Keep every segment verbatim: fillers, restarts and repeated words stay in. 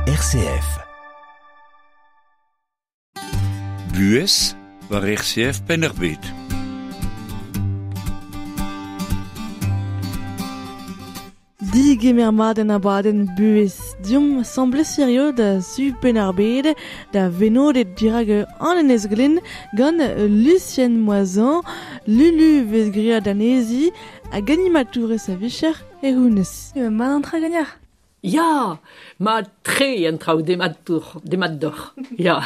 R C F. Bues war R C F Pennerbet. Digemermaden abaden bues dium semble sérieux da su penarbede da venode dirage an en esglin gant Lucien Moisan, Lulu vezgria danesi a ganimature sa vicher e hounes. Ma antra gagnar. Ja, ma tre en trau demadour, demador. Ja.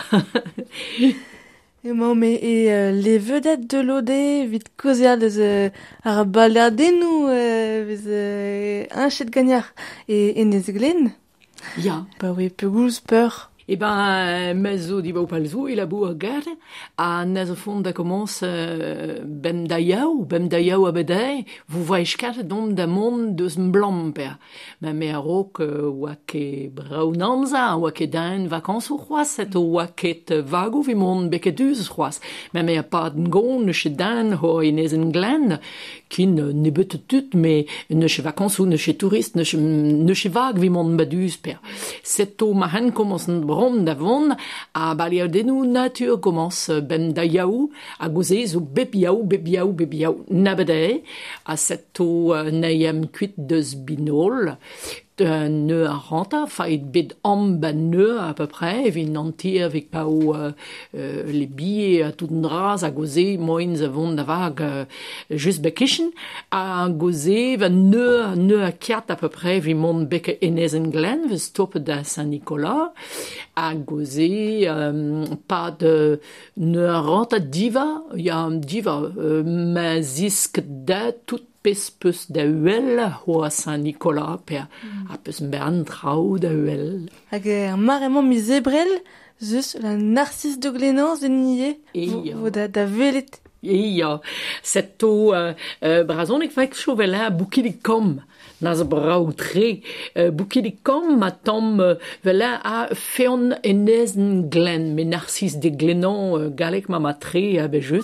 E ma me e uh, les vedettes de l'Ode vit kozea deus uh, ar baladennou uh, vez uh, un chet gagnar e en esglin. Ja. Ba oui, pegoulz peur. Eh ben, mezo di bau palzo, il a beau gare, a nez o fond da commence euh, bem da yaou, bem da yaou a bedei, vous voyez kat dom da mond deus mblam per. Ma me a rok euh, oa ke braunanza, oa ke dain vakans o c'hoazet, oa ket vago vi mond beket duz c'hoaz. Ma me a pad ngon, ne che dain ho inez en glen, kin euh, ne bet tut, me ne che vakans ou ne che tourist, ne che, ne che vag vi mond baduz per. Seto ma hen commence brom davon, a baliadenou nature commence ben da yaou, a goze zo bep yaou, bep yaou, bep yaou, nabede, a seto uh, neiem kuit deus binol, un nœud à renta, fait bid am ben nœud à peu près, vin nantir avec pas ou euh, euh, les billets à tout dras à gozer, moins avon da vag euh, juste bekischen, à gozer van nœud nœud à quatre à peu près, vi mon beke enezen glen, vi stop da Saint-Nicolas, à gozer euh, pas de nœud à renta diva, il y a un diva, euh, ma zisk da tout pes peus da uel ho a Saint-Nicolas per mm. a peus bern trao da uel. Hag e maremont mi zebrel, zeus la Narcisse de Glénan zen nie, vo da, da velet. Ja, seto uh, uh, brazonik faik chovela boukilik kom. Nas brau tre, uh, boukilik kom ma tom uh, vela a feon enezen glen, me Narcisse de Glénan uh, galek ma ma tre a bejus.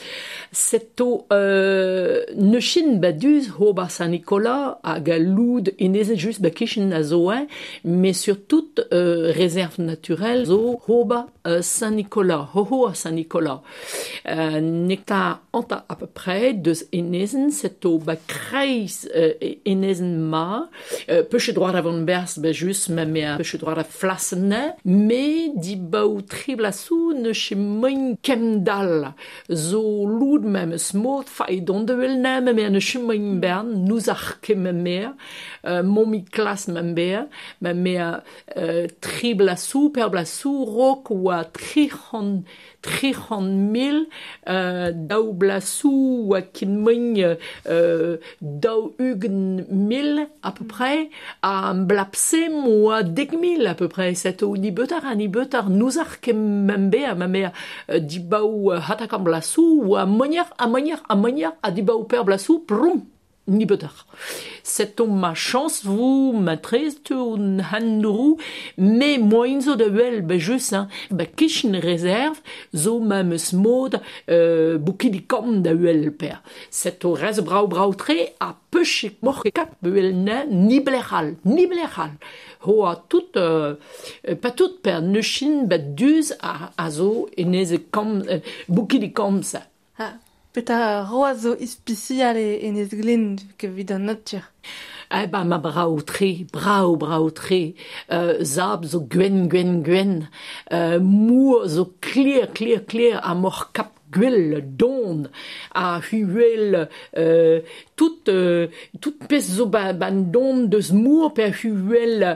Seto uh, ne chin baduz ho ba Saint-Nicolas a galoud enezen just ba kishin a zoen, mais surtout uh, réserve naturelle zo ho ba uh, Saint-Nicolas, ho ho a Saint-Nicolas. Uh, nekta anta à peu près deus enezen seto ba kreis uh, enezen ma uh, peche droit avon bers ba just ma mea peche droit a flasne me di bau triblasou ne che moin kemdal zo loud mem smooth fai don de wel na me ne che moin bern nous arke me mea uh, momi klas me mea me mea uh, triblasou perblasou rok wa trihon trihon mil uh, dau blasou ou à kinmoing euh, dau ugen mil à peu près à blapsem ou à deg mil à peu près c'est au ni betar à ni betar nous arkem membe à ma mère di bau hatakam blasou ou à manière à manière à manière à di bau per blasou prum ni betar. C'est ma chance, vous, maîtresse, tu hannourou, mais moins zo de wel, ben juste, hein, ben kishin réserve, zo même smod, euh, boukidikom da wel per. C'est au res brau brau tre, a peuchik mor kap wel ne, ni blechal, ni blechal. Ho a tout, euh, pas tout per neushin, ben duz a, a zo, eneze kom, euh, boukidikom sa. Ah. Peta roazo ispicial en esglin que vid an nature. Eh ben, ma brau tre, brau, brau tre, euh, zab zo gwen, gwen, gwen, euh, mour zo clear, clear, clear, a mor kap gwell, don, a huel, euh, tout, euh, tout pez zo ban, ban don deus mour per huel,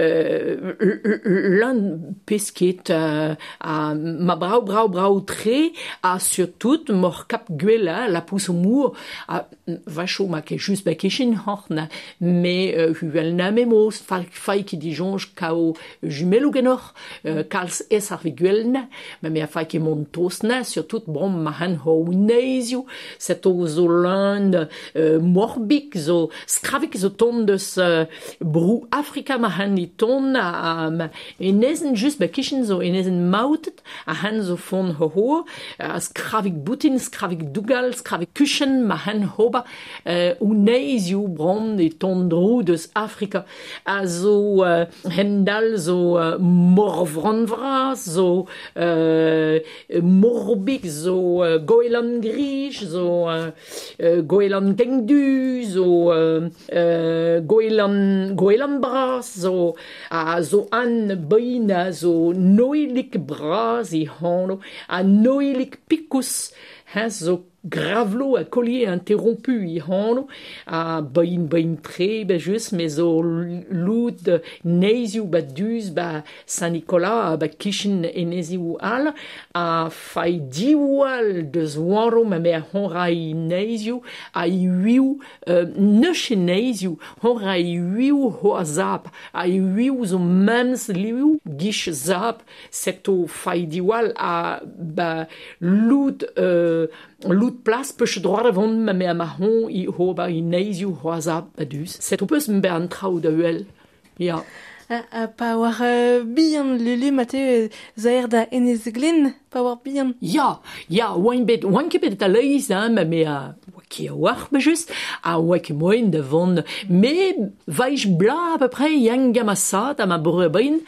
euh, l'un pesket, euh, a ma brau, brau, brau tre, a surtout mor kap gwell, la pousse mour, a vacho ma ke just ba keshin horna, mais euh, huel na memos, fai ki dijonge kao jumelo genor, euh, kals es ar viguel na, mais me a fai ki montos na, surtout brom ma han ho neizio, seto zo leun uh, morbik, zo skravik zo ton deus uh, brou Afrika ma han di ton, a, a enezen just ba kishin zo enezen mautet, a han zo fon ho ho, a skravik boutin, skravik dougal, skravik kushen ma han hoba, uh, ou neizio brom di ton drou deus Afrika, a zo uh, hendal zo uh, morvronvra, zo uh, morbik, zo uh, goelan grij, zo uh, uh, goelan gengdu, zo uh, uh, goelan, goelan bras, zo, a zo an beina, zo noilik bras i hano, a noilik picus, hein, zo gravelo a collier interrompu i hano, a bain bain tre, ba just, mais zo lout neizio ba duz, ba Saint-Nicolas, ba kishin enezio al, a fai diwal de zwaro, ma me a honra i neizio, a i wiu, uh, neus neizio, honra i wiu ho a zap, a i wiu zo mans liu, gish zap, seto fai diwal a ba lout, uh, lout plas peus droit avon ma me a mahon i ho ba i neizio ho a zap ba duz. Seto peus mbe an trao da uel. Ya. A, a pa war uh, bihan lulu mate zaer da enez glin, pa war bihan. Ya, ya, oan bet, oan ket bet a leiz, hein, ma me a waki a war ba just, a waki moen da vond, me vaich bla a peu près yang gam a sad, a ma breu bain,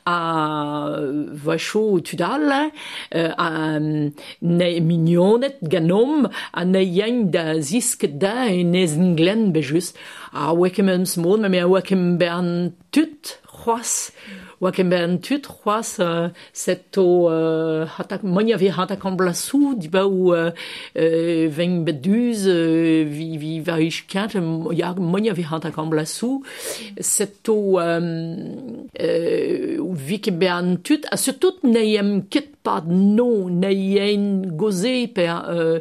a vacho tudal, uh, a ne mignonet ganom, a ne yang da zisk da enez glen ba just, a waki men smod, ma me a waki bern tut, c'hoaz, wakem ben tut c'hoaz, uh, seto uh, hatak, monia vi hatak an blasou, di ba ou uh, uh, veng beduz, uh, vi, vi vaich kent, ya monia vi hatak an blasou, seto um, uh, vi ke ben tut, a surtout neiem ket pad no, neien goze per uh,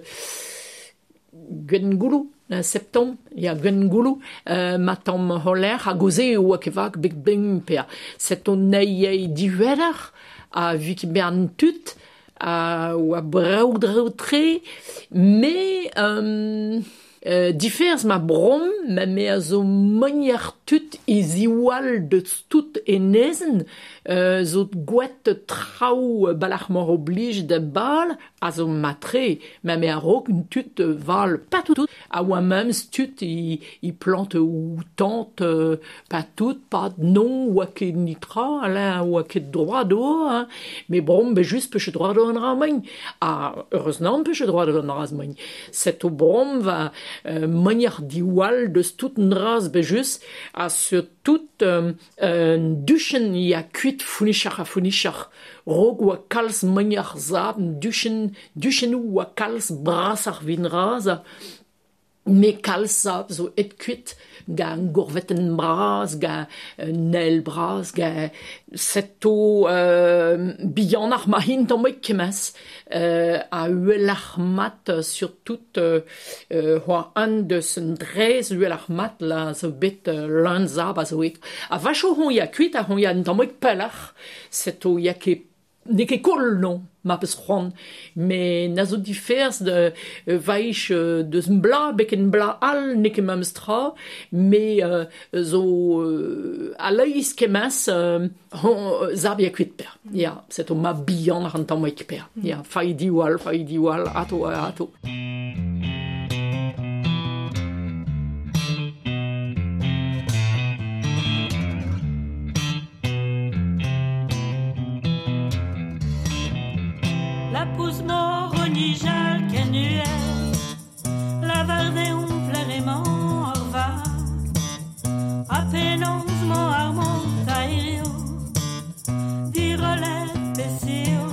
gengoulou, septembre, il y a Gengulu, euh, matam holer, a goze ou a kevak big bing per. C'est on neye diweller, a viki bern tut, a ou a brau drau tre, mais, euh, euh, differs ma brom, ma me a zo manier tut iz iwal de tout enezen, euh, zo gouet trao balach mor oblige de bal, a zo matre, ma me a rok un tut val pas tout, a oa même tut i, i plante ou tante, euh, pas tout, pas non, oa ket nitra, ala oa ket droit do, hein, mais brom, be juste peche droit do an ramagne, a heureusement peche droit do an ramagne. Cet o brom va euh, manier diwal de tout un ras be juste, a sur tout euh, euh, duchen i a kuit funichar a funichar, rog oa kalz manier zab, duchen, duchen ou oa kalz bras ar vin ras, me kalz zab zo et kuit ga gourvetten bras, ga uh, nel bras, ga seto uh, bihan ar mahin tammig kemes, uh, a uel ar mat uh, sur tout uh, uh, hoa an deus un drez uel ar mat la zo bet uh, lan zab a zo et. A vacho hon ya kuit a hon ya tammig pelach, seto ya ke ne ket kol non, ma peus c'hoant, mais na zo difers de euh, vaich euh, deus bla, beken bla al, ne ket mam stra, mais euh, zo euh, a leiz kemas euh, hon, zab ya kuit per. Ya, seto ma bihan ar an tammig per. Ya, fai diwal, fai diwal, ato, ato. La pousse mort au nijal kenuel, la varde un plerément orva, a penons mo armon taïrio, di rolet pesio,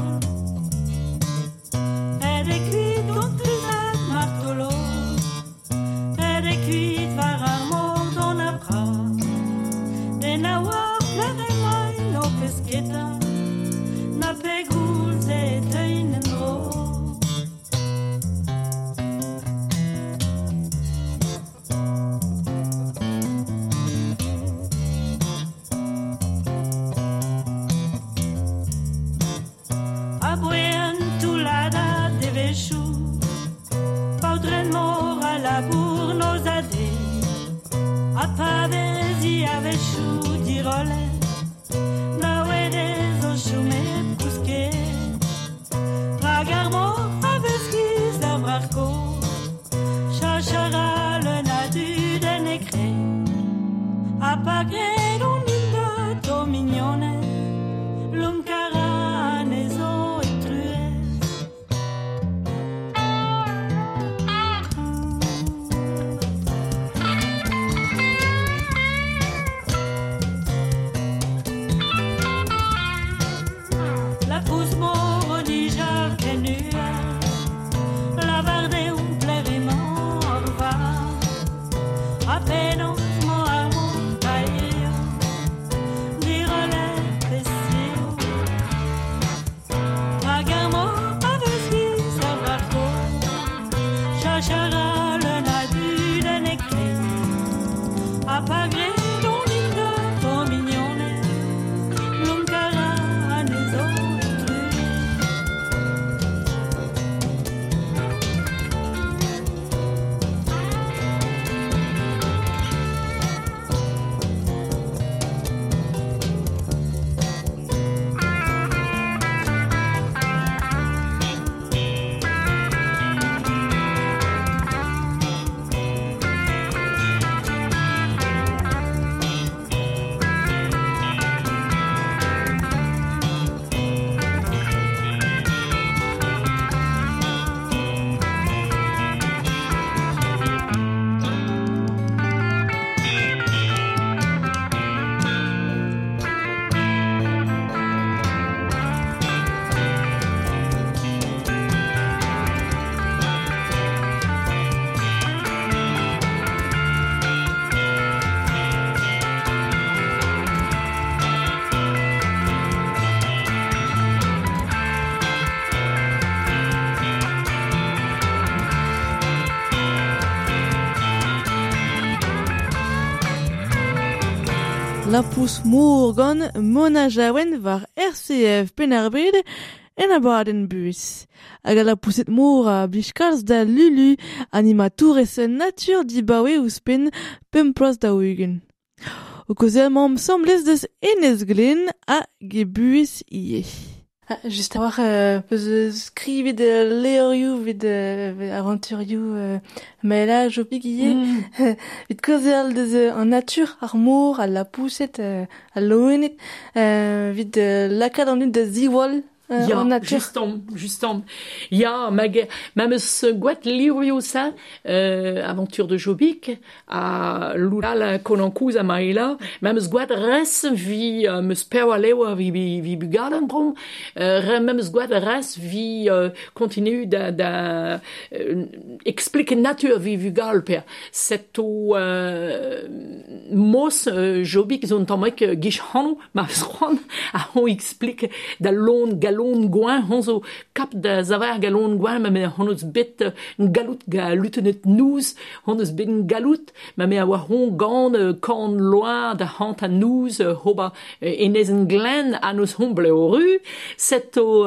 et de cuit don trizat martolo, et de cuit var armor don apra, de nawar plerément no pesqueta, na pegul et Abuen tulada de vechou dirole nawede zo shume puske ragarmo aveski zabrarko shashara le nadu de necre apagre un lindo to mignone l'uncara nezo et trues la pousse mort déjà venue la varde un plériment au revoir à peine mon amour taillé dire les pessiers ragarmo aveski savrarko shashara le nadu de necre apagre don lindo to mignone l'uncara nezo et trues La pousse mourgon mona jawen var R C F penarbed en abaden bus. Hag a la pousset mour a blishkalz da lulu animatourez nature dibawe ouzpen pempros da ougen. O kozemam semblez deus enez glen a gebuez ie. Ah, just avoir euh, peus skrivet de leorioù vid euh, aventurioù euh, mais là jo pigiye mm. vid kozel deus euh, en nature ar mour a la pousset euh, a loenet euh, vid euh, lakad an ut da ziwol euh, ja, en nature. justom, justom. Ja, mag, ma meus gwaet livrioù sa, euh, aventure de Jobbik, a loula la konankouz a maela, ma meus gwaet res vi uh, meus pewa lewa vi, vi, vi bugaden brom, uh, ma meus gwaet res vi uh, kontinu da, da uh, explique nature vi bugal per. Seto uh, mos uh, Jobbik zon tamek uh, gish hanou, ma meus ron, a on explique da lon galon gouin, honzo kap da zavar galon gouin, ma me honoz bet un galout ga lutenet nouz, honoz bet un galout, ma me a war hon gant uh, kan loa da hant a nouz, uh, hoba uh, enez en glen a noz homble o ru, seto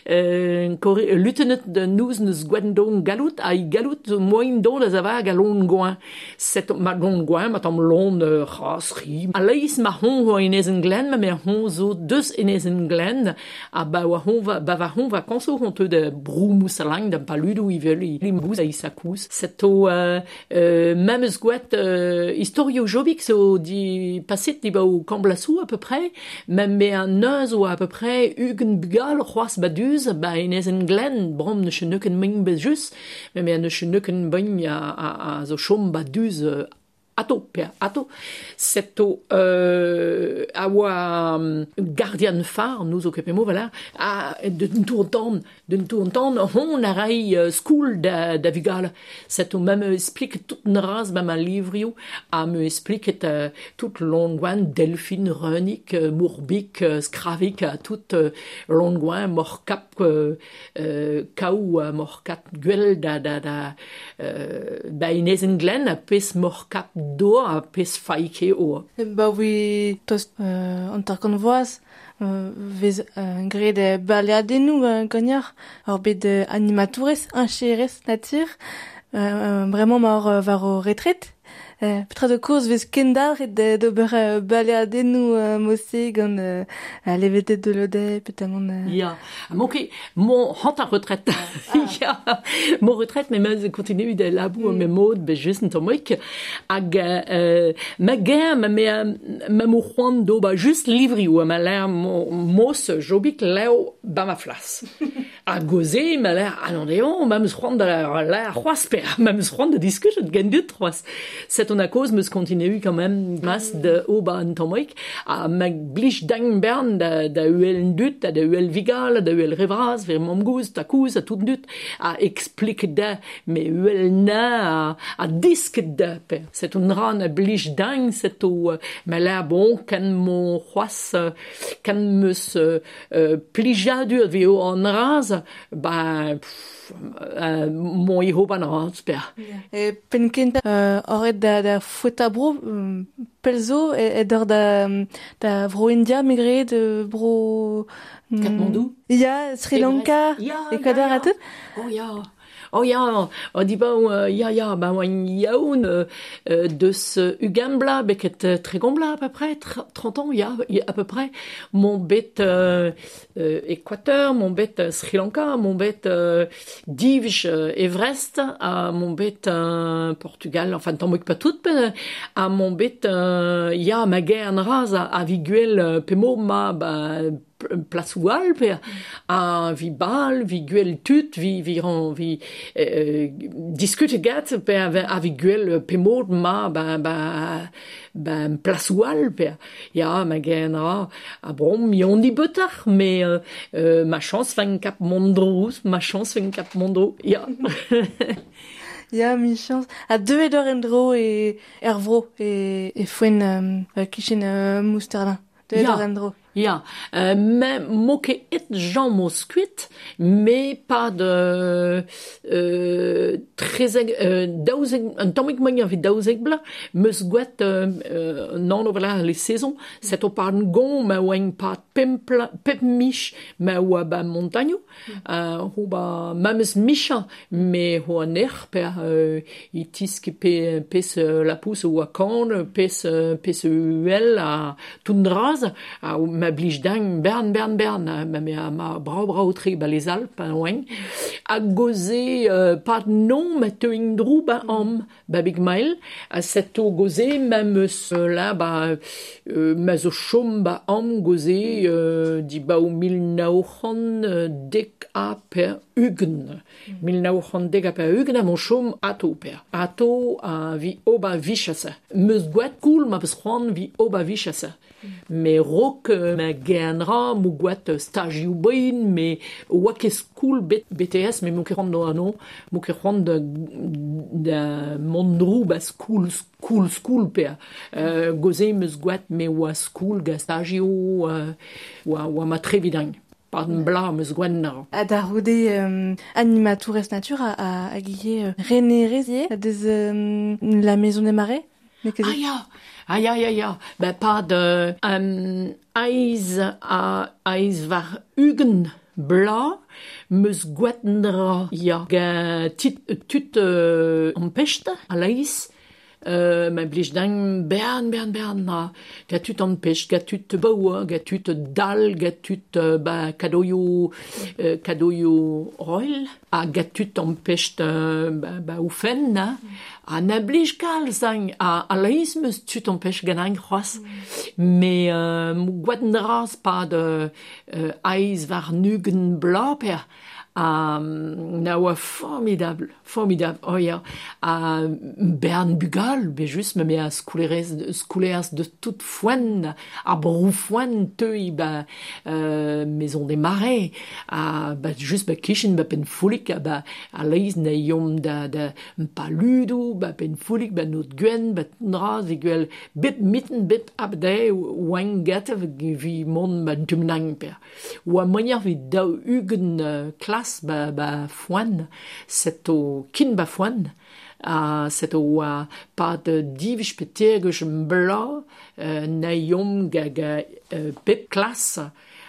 uh, lutenet de nouz neus gwen don galout, a i galout zo moin don da zavar galon gouin. Seto ma lon gouin, ma tam lon uh, rasri. A leiz ma hon ho enez en glen, ma me hon zo deus enez en glen, a ba wa hon va, ba va hon va kanso hon te de brou moussalang da paludou i vel i limbouz a i sakous. Seto uh, uh, memes gouet uh, historio Jobbik so di passet di ba o kamblasou à peu près, même me an neuz ou à peu près ugen bugal c'hoaz baduz, ba enez en glen, brom ne cheneuken ming bezjus, mais me ne cheneuken bing a, a, a zo chom baduz uh, ato, per ato. Seto euh, a oa um, gardian phare, nous occupemo, voilà, a d'un tourton, d'un tourton, on a rai uh, school da, da vigal. Seto ma me explique tout n'raz, ma ma livrio, a me explique uh, tout longouan, Delphine, Reunik, uh, Mourbik, uh, Skravik, uh, tout uh, longouan, morkap, uh, uh, kaou, uh, morkat, guel da, da, da, uh, ba inez en glen, a pes morkap do a pes faike o. Ba oui, tost euh, an tar konvoaz, euh, vez un gre de baliadenou euh, gagnar, ar bet de animatourez, un cherez nature, euh, vraiment mar euh, var o retret, Euh, petra de course vez kendar et de d'ober uh, baleadennou uh, mossé gant uh, uh, levetet de lodé petamon. Uh... Ja, mon ki, mon hant a retraite. Ah. Ja, mon retraite, mais mais continue de labou mm. mes modes, be juste en tomoik. Ag, euh, ma guerre, ma me, ma mo juan do, ba juste livri ou ma l'air mos jobik leo ba ma flas. A gozé, ma l'air, ah non, déon, ma me juan de l'air roas per, ma me juan de discute de gen du troas. C'est on a cause, me continue quand même, mas de oba en tomoik, a ma blich dang bern da, da uel dut, da uel vigal, da uel revras, ver mom gouz, ta kouz, a tout dut, a explique da, mais uel na, a, a disque da, per. C'est un ran a blich dang, c'est au, uh, ma l'air bon, kan mon roas, kan meus uh, uh, plija dur veo en raz, ba, pff, uh, mon iho ban raz, per. E penkent uh, oret da, da foueta bro, um, pelzo, e, e d'or da, da vro India megre, de bro... Um, Katmandou? Ya, Sri Lanka, ja, Ecuador ja, ja. a tout. Oh ja. Oh ja, oh di ba, uh, ja, ja, ba oan yaoun euh, euh, deus uh, ugambla, beket uh, tregombla à peu près, trente ans, ja, à peu près. Mon bête euh, euh, Équateur, mon bête uh, Sri Lanka, mon bête uh, Divj uh, Everest, à mon bête uh, Portugal, enfin, t'en moque pas toutes, mais à mon bête, uh, ja, ma guerre en raz, à, à viguel, uh, pemo, ma, ba, place oual per a vi bal vi guel tut vi vi ran vi euh, discute gat per a vi guel pemod ma ba ba ba place oual per ja ma genra a brom mi on di betar mais euh, euh, ma chance fin cap mondrous ma chance fin cap mondrous ja Ya, mi chance. A deux et d'or endro et ervro et, et fouen euh, kishin euh, mousterdin. Deux et d'or endro. Ja, euh, mais moke et Jean Mosquit, mais pas de euh, très euh, daouzeg un tomik mania vi daouzeg bla, meus gouet euh, euh, non voilà les saisons, c'est au par gon ma weng pas pempla pep mich ma wa ba montagne, euh, ho ba mames micha, mais ho ner per euh, itis ki pe pes la pousse ou a corne, pes pes uel a tundraz a ma blich dang bern bern bern ma ma ma bra bra outri ba les Alpes pas loin a gozé euh, pas non ma teuing drou ba am ba big mile a cette gozé même cela ba euh, ma zo chom ba am gozé euh, di ba ou mil naochon dek a per ugen mil naochon dek a per ugen a mon chom ato per ato a vi oba vichasa meus gouet cool ma besron vi oba vichasa mais rock ma genra mu gouet stagiu bain mais wak school B T S mais mu kerand no ano mu kerand de de mondrou ba school school school per euh, gozé meus gouet mais wa school ga stagiu uh, wa wa ma trevidang pas de bla meus gwen na a da roude euh, animatourès nature a a, a guillé euh, René Rézier des euh, la maison des marais. Ah ja, ah ja, ja, ja. Ben pas de um, eis a eis var ugen bla meus gwetendra ja ga tit tut uh, empêchte a leis Uh, ma blij dang bern bern bern na ga tut an pech ga tut baoua ga tut dal ga tut uh, ba kadoyo uh, kadoyo roil a ga tut an pech uh, ba, ba oufen na a na blij kal zang a, a laiz meus tut an pech ganañ c'hoaz me uh, mou gwadendraz pa de uh, aiz var nugen bla per Um, na oa formidable, formidable, oh ya, a Bern Bugal, be just me me a skoulerez, skoulerez de tout foen, a brou foen teuy, ba, euh, Maison des Marais, a, ba, just ba kishin, ba pen foulik, a, ba, a leiz na yom da, da, pa ludou, ba pen foulik, ba not gwen, ba tnra, zi gwel, bip mitten, bip abde, oang gata, vi mon, ba tumnang per. Ou a moignard vi dao ugen uh, klas, ba ba foine c'est au kin ba foine uh, c'est au uh, pas de divj peterge bla uh, na yom ga ga uh, pep classe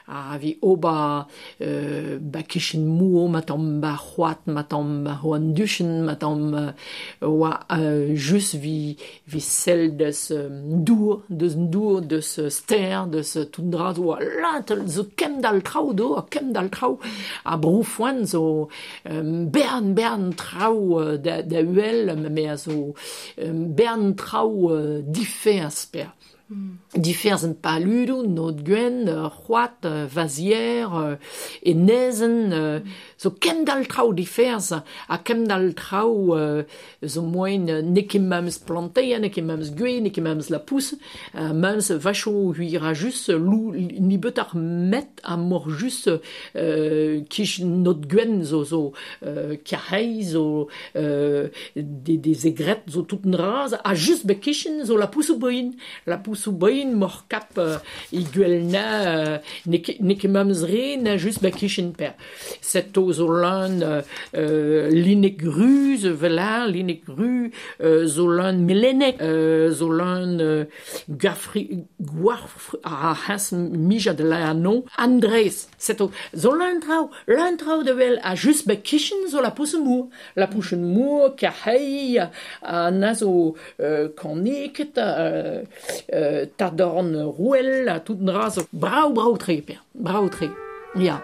a vi oba euh, ba kishin muo matam ba huat matam ba hoan duschen matam uh, wa uh, just vi vi sel des um, dour des dour des uh, ster des uh, tundra wa lat zo kem dal trau do kem dal trau a brofoan zo um, bern bern trau uh, da da uel me a zo um, bern trau uh, differs per Mm. Divers en paludo, not gwen, uh, huat, uh, vazier, uh, e nezen, uh, mm. zo kem dal trau divers, a kem dal trau uh, zo moin uh, neke mems planteia, neke mems gwe, neke mems la pousse, uh, mems vacho huira just lou ni betar met a mor just uh, kish not gwen zo zo uh, karei zo uh, des, des aigrettes zo tout raz, a just be kishin zo la pousse boin, la pousse sous boin mor cap uh, i gwelna uh, neke neke mamzre na just ba kishin per cet ozolan uh, uh, linek gruz vela linek gru uh, zolan melenek uh, zolan uh, gafri guarf a has mija de la non Andres cet zolan trau lan trau de vel a just ba kishin zo la pousse mou la pousse mou ka hay a nazo uh, konik uh, uh, tadorn rouel a tout raz brau brau tre per brau tre ja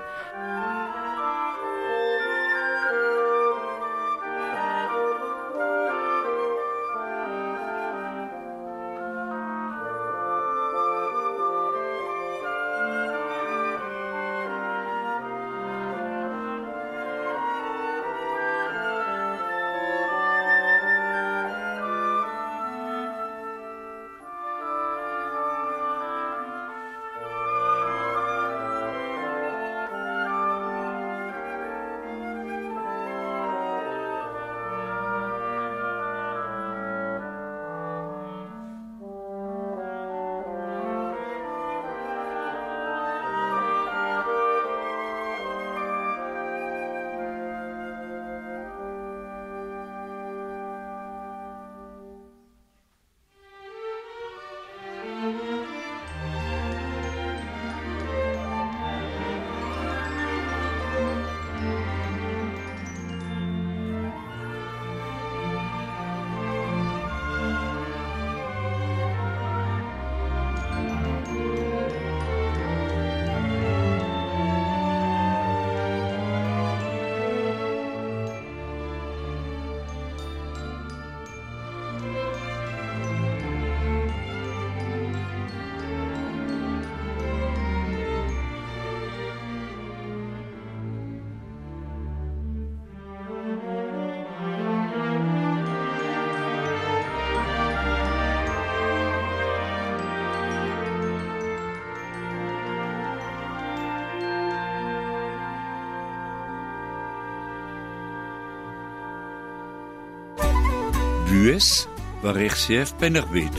Bues war rechtsjef pennerbit.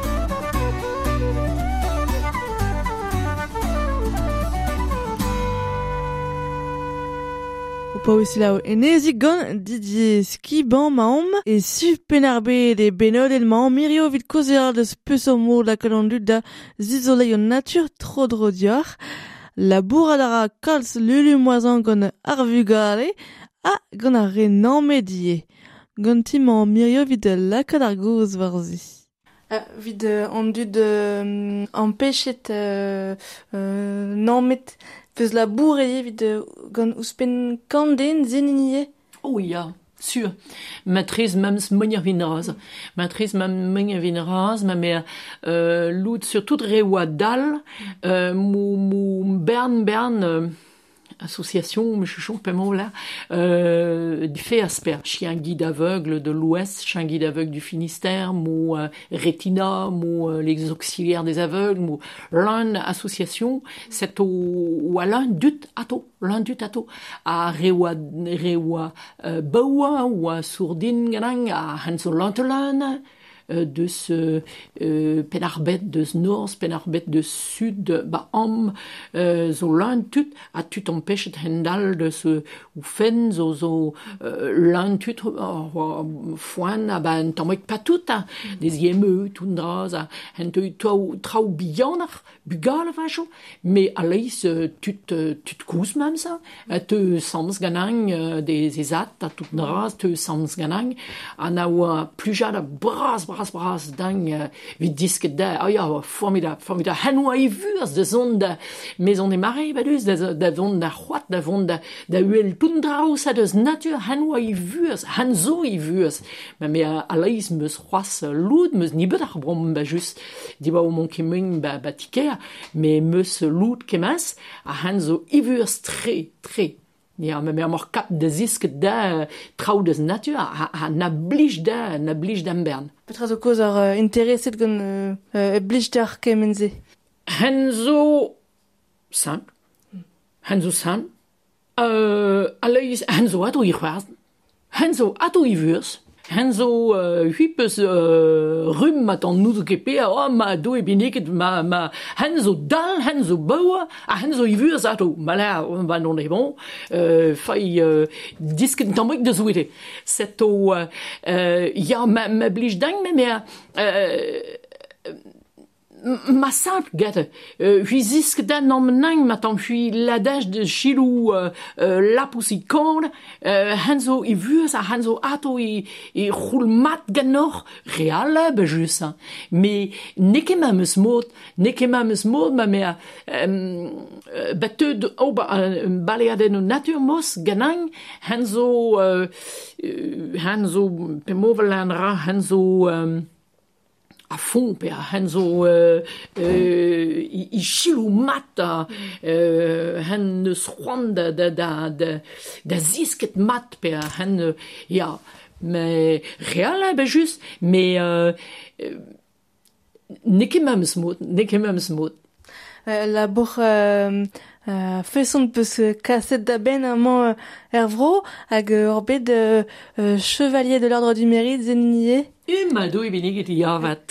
Pausilao enezi gant Didier Skiban maom e su penarbe de benod el maom mirio vid kozear deus peusommour la kalandu da zizoleion natur tro dro dior. La bourradara kalz lulu moazan gant arvugale a gant ar re nanmedie. Ganti maom mirio vid lakad ar goz varzi. Uh, vid uh, an dud uh, empechet uh, uh, nanmet peus la bourre vid uh, gant ouspen kanden zeninie. Oh ja, sûr. Matriz mems monir vinraz. Matriz mem monir vinraz, ma mère euh, lout sur tout rewa dal, euh, mou mou bern bern euh, association, mais je chante pas mon là, euh, du fait asper. Je suis un guide aveugle de l'Ouest, je suis un guide aveugle du Finistère, mou euh, Rétina, mou euh, les auxiliaires des aveugles, mou l'un association, c'est au, ou à l'un dut ato, l'un dut ato, à rewa, rewa, euh, bawa, ou à sourdine, ganang, à hanso lantelan, euh, de ce euh, penarbet de ce nord, penarbet de sud, bah am euh, zo l'un tout a tout empêche hendal de ce ou fen zo zo euh, l'un tout euh, foin a ben tamoik pas tout hein, des yemeux tout dras a hentu trau trau bianer bugal vacho mais allez tout tout cous même ça te sams ganang euh, des ezat a tout dras te sams ganang ana wa plus jada bras bras bras dang uh, vi disket da oh ja formidable formidable hanwa i vurs de zon da maison des marais badus da da zon da hwat da von da da uel tundraus a deus natur hanwa i vurs hanzo i vurs ma me alais meus roas loud meus nibet ar brom ba just di ba o mon kiming ba batiker mais meus loud kemas a hanzo i vurs très très ja, maar meer mag kap de ziske da trau des natur ha, ha na blij da na blij d'am bern. Petra zo koz ar uh, interesset gant uh, uh, blij d'ar kemenze. Henzo simple. Henzo simple. Uh, Alais Henzo ato i c'hoarzen. Henzo ato i vurs. Henzo uh, huipes uh, rum mat an nouz kepe oh, ma do e bineket ma, ma Henzo dal, Henzo baoa a Henzo i vurs ato ma la va non e bon uh, fai uh, disket tamoik de zouete seto uh, uh, ja ma, ma blij dang me me uh, ma simple gâte euh, hui zisk dan nom nang matam hui ladaj de chilou euh, euh, la poussi kon euh, Hanzo i vurs a Hanzo ato i i roul mat ganor real be jus hein. Mais neke ma meus mot neke ma meus mot ma me euh, bateud oba uh, baleade no natur mos ganang Hanzo euh, Hanzo pe movelan ra Hanzo euh, a fond pe a Hanzo euh, euh, i, i chilou mat a euh, hen neus c'hoant da da da da, da zisket mat pe a hen euh, ja mais real be just mais euh, euh, neke mam smot neke mam smot Uh, la bour uh, uh, fesont peus kaset da ben amañ uh, er vro hag uh, orbet uh, uh, chevalier de l'ordre du mérite zennier. E ma do e beniget i avat.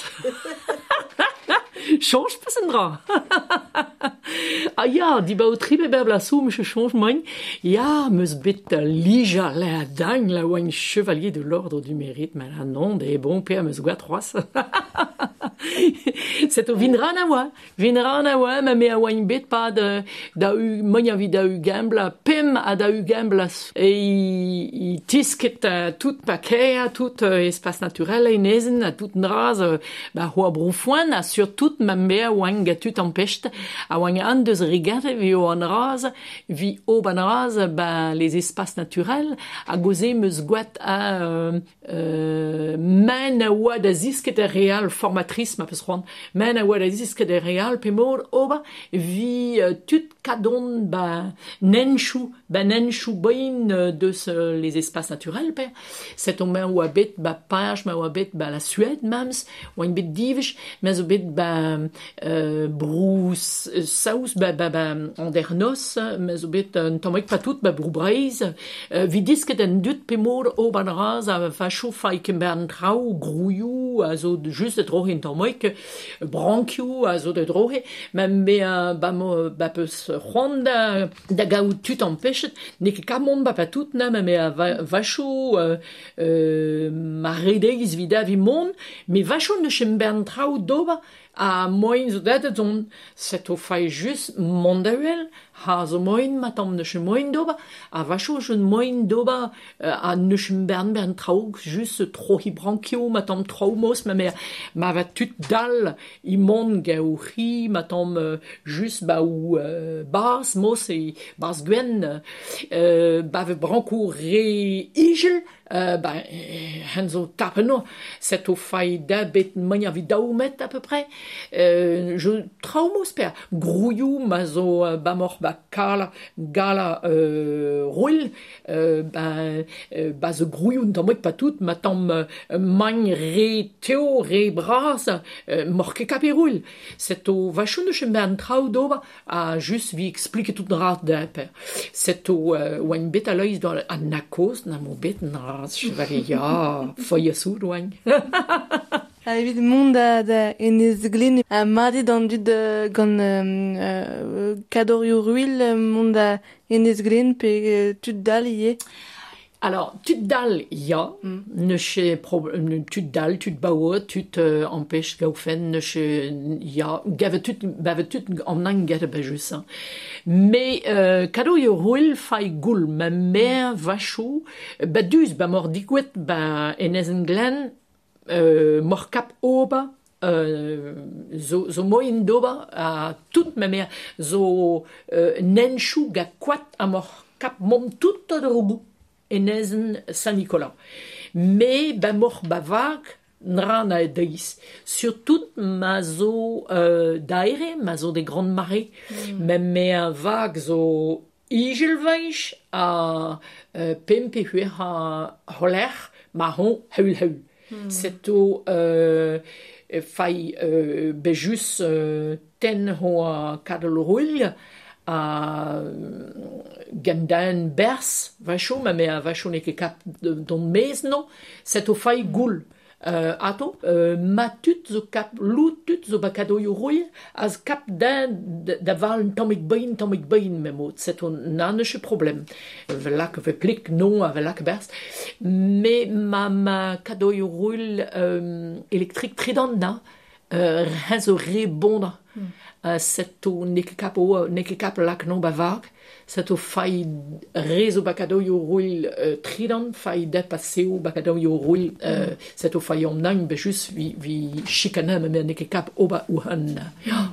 Change pas en dra. Ah ja, di ba o tribe beb la sou, monsieur change moin. Ja, meus bet lija la dang la oin chevalier de l'ordre du mérite, mais la non, des bons pères meus goat roas. C'est au vinra na oa. Vinra na oa, ma me a oin bet pa de, da u, moin avi da u gambla, pem a da u gambla. E i, i tisket uh, tout paquet, tout uh, espace naturel, e nezen, a tout nraz, uh, ba hoa broufoin, a sur tout ma mea oan gatut empêcht a oan an deus rigate vi o an raz vi o ban raz ben les espaces naturels a goze meus goat a euh, euh, men a oa da zisket e real formatrice ma peus c'hoant men a oa da zisket e real pe mor oba vi euh, tut kadon ba nenchou ba nenchou boin euh, deus euh, les espaces naturels pe set o men oa bet ba page ma oa bet ba la Suède mams oan bet divich ma zo bet ba Euh, brous euh, saous ba ba ba an der nos mais zo bet un tamoik pa tout ba brou breiz euh, vi disket en dut pe mor o ban raz a facho fai kembern trau grouillou a zo just de drohe in tamoik branchiou a zo de drohe men me uh, ba mo ba peus ronda da gaou tut empêchet ne ke kamon ba pa tout na me a vacho euh, euh, ma redeiz vida vi mon me vacho ne kembern trau doba a moin zo dat zon set o fai just mondawel ha zo moin matam ne moin doba a vacho je moin doba uh, a ne bern bern traug just tro hi branchio matam traumos ma mère ma va tut dal i mon gao hi matam uh, just ba ou uh, bas mos e bas gwen uh, ba ve branco re igel Uh, ben, Hanzo tapeno, c'est au fai da bet mania vi daoumet à peu près. Euh, je traumos per grouillou mazo uh, bamor ba kala gala euh, roule euh, ben euh, ba ze grouillou n'tamoik pas tout matam uh, magne re teo re bras uh, morke capiroul. C'est au vachon de chemben trau doba a juste vi expliquer tout rat da per. C'est au uh, wen bet à l'œil dans a nakos na mo bet na chevalier ja, feuille sous loin. A evit mont da, da enez glin a madet an dud uh, gant um, uh, kadorio ruil uh, mont da enez glin pe uh, tud dal ie. Alors, tud dal, ya, mm. ne che pro, ne, tud dal, tud bao, tud uh, empêche gaufen, ne che, ya, gave tud, bave tud en ang gade bejus, hein. Mais, euh, kado yo ruil fai goul, ma mère vachou, ba duz, ba mor digwet, ba enezen glen, euh, mor kap oba, euh, zo, zo moin doba, a tout ma mère, zo euh, nenchou ga kwat a mor kap mom tout de roubou. Enezen Saint-Nicolas. Mais ba mor ba vag nra na deis. Surtout ma zo euh, d'aire, ma zo des grandes marées, mm. même me un vag zo igelweich a euh, pempe hu ha holer marron heul heul. Mm. C'est au euh, fai euh, bejus euh, ten ho a kadel rouille a gendan bers vacho ma me a vacho ne ke kap don mesno set o fai goul uh, ato uh, ma tut zo kap lu tut zo bakado yo rouille as kap dan da val tomik bain tomik bain memot set o nanesche problem vela que ve klik non vela que bers mais ma ma kado yo rouille um, électrique trident na uh, rezo rebonda mm. Uh, c'est au nekekapo nekekap lak non bavag c'est au fai rezo bakado yo roul uh, trident fai dépasser au bakado yo roul uh, mm. c'est au fai on nang bejus vi vi chicana me nekekap oba uhan. Yeah.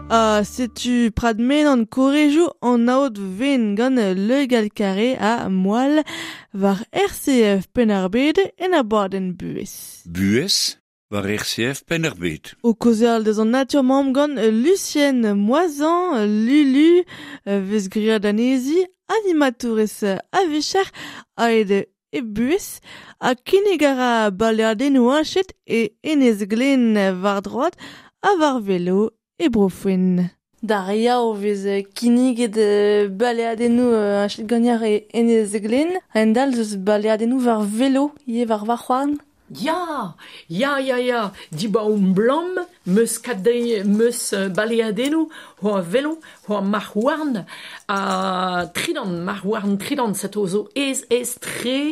Ah, setu pradmen an korejou an aod ven gant le galkare a moal var R C F Penarbed en a baden buez. Buez war R C F Penarbed. O kozel deus an naturmam gant Lucien Moisan, Lulu, vez griad anezi, animatorez a vecher a ed e buez, a kinegara baleadennou achet e enez glen var droad a var velo e brofouenn. Daria o vez euh, kinig ed euh, baleadennou euh, achet gagnar e enez glen, a endal deus baleadennou var velo, ie var var c'hoarn. Ja, ja, ja, ja. Di ba um blom, meus kadei, meus uh, baleadennou, ho a velo, ho a marwarn, a tridan, marwarn tridan, set o zo ez ez tre,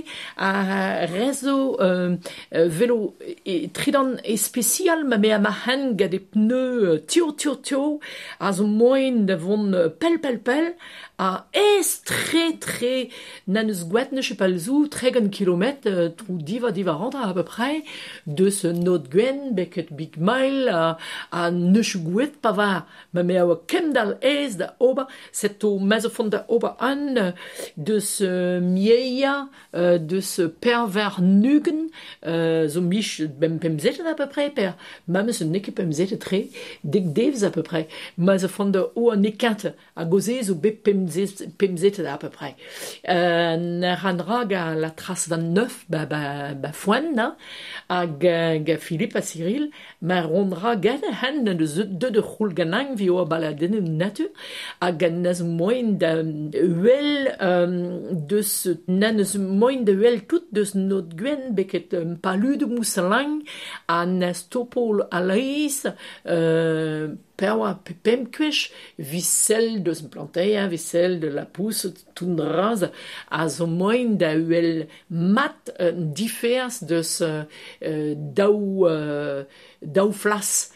a rezo uh, uh, velo e, tridan e spesial, ma me a ma hen gade e pneu uh, tio, tio, tio, a zo moin de von uh, pel, pel, pel, a ez tre, tre, nan eus gwet ne chepal zou, tregen kilomet, uh, trou diva, diva rentra a peu près, de ce not gwen, beket big mile, a, a ne chou gwet pa va, ma me a oa kendal ez da oba, set o mezofond da oba an, de ce mieia, uh, de ce perver nugen, uh, zo mich bem pemzet a peu près, per, ma me se neke pemzet tre, dek devs a peu près, mezofond da o an ekant, a goze zo be pemzet, pemzet a peu près. Uh, ne randra ga la trace vingt-neuf, ba, ba, ba foan, na, hag ga Philippe a Cyril, ma rondra gan hen de de de c'houl ganang vi o baladen natur, hag an naz moin da uel um, de ce naz moin de uel tout de ce not gwen beket um, palu de moussalang a naz topol a laïs euh, perwa pemkwech visel de ce planteia, visel de la pousse tundraz a zo moin da uel mat uh, difers de ce uh, daou uh, daou flas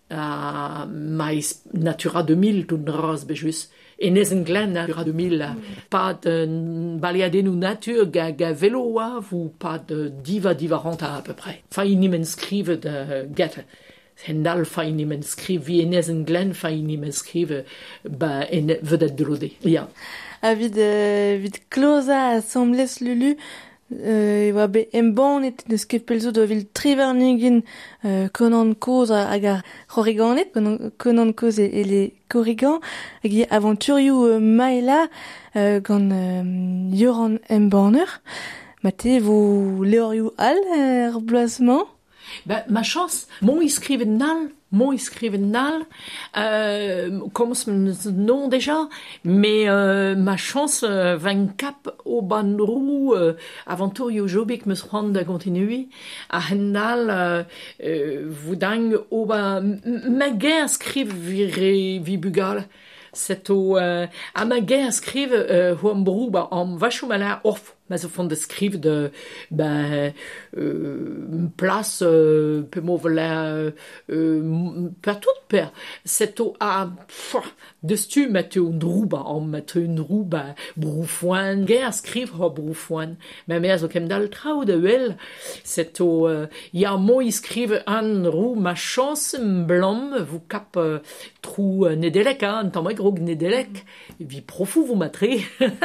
uh, mais Natura deux mille tundraz bejus enez en glen Natura deux mille mm. pas de baleadennou natur ga, ga velo oav ou pas de diva diva renta à peu près fa inimen skrive de gette Hendal fa inimen skrive vi enez en glen fa inimen skrive ba en vedet drode ja. A vid, euh, vid kloza a semblez Lulu, euh, e oa be embanet neus ket pelzo do vil trivernigin euh, konan koz hag ar c'horiganet, konan koz e, e le korigan, hag e aventurioù euh, maela euh, gant euh, Yoran embaner. Mate, vo leorioù al er bloazman? Ben, ma chance, mon iscrive nal, mon iscrive nal, euh, comme ce nom déjà, mais euh, ma chance euh, vingt-cap au banrou euh, aventurio jobik me rend à continuer à hendal euh, euh, vous dang au ba ma guerre scrive viré vibugal. C'est au euh, à ma guerre scrive euh, huambrou ba en vachumala off. Mais au fond de scrive de ben euh, place euh, peu mauvais euh, euh, per tout per c'est au à de stu mettre une roue en mettre une roue broufoine guerre scrive ho broufoine mais mais au kemdal trau de wel c'est au il y a mot il scrive un roue ma chance blom vous cap euh, trou euh, nedelek hein tant moi gros nedelek vi profou vous matrez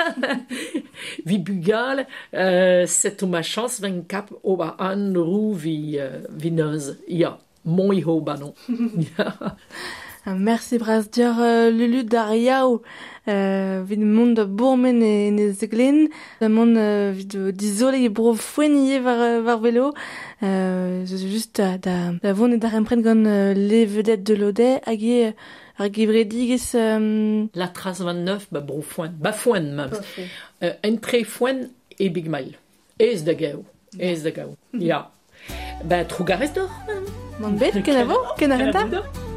vi bugal Euh, c'est ma chance vingt-cap oba an rou vi uh, vinoz ya mon iho banon. Merci braz dior euh, Lulu Dariao euh, vid mont da bourmen e nez glen da mont euh, vid dizole e bro fouennie var, var velo euh, just da, da, da von e da rempren gant euh, le vedette de l'ode hag e ar gevredigez euh... la trace vingt-neuf ba bro fouen ba fouen ma okay. euh, en tre fouen e big mile ez da gao ez da gao ya ben trougarez d'or man bet ken avo ken a renta